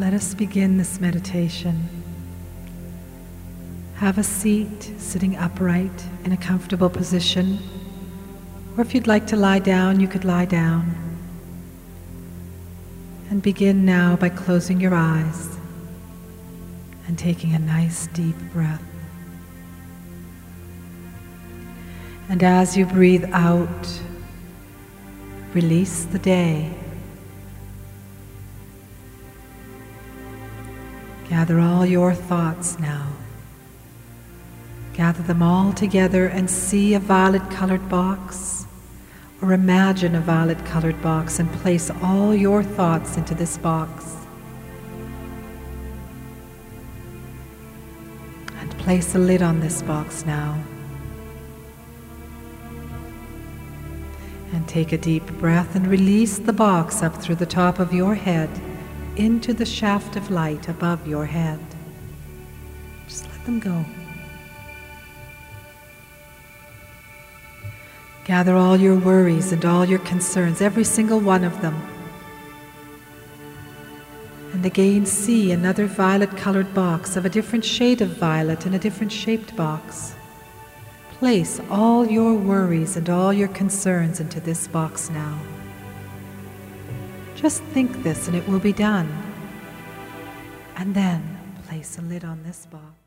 let us begin this meditation. Have a seat, sitting upright in a comfortable position, or if you'd like to lie down, you could lie down. And begin now by closing your eyes and taking a nice deep breath. And as you breathe out, release the day. Gather all your thoughts now. Gather them all together and see a violet-colored box, or imagine a violet-colored box and place all your thoughts into this box. And place a lid on this box now. And take a deep breath and release the box up through the top of your head into the shaft of light above your head. Just let them go. Gather all your worries and all your concerns, every single one of them. And again see another violet-colored box of a different shade of violet in a different shaped box. Place all your worries and all your concerns into this box now. Just think this and it will be done. And then place a lid on this box.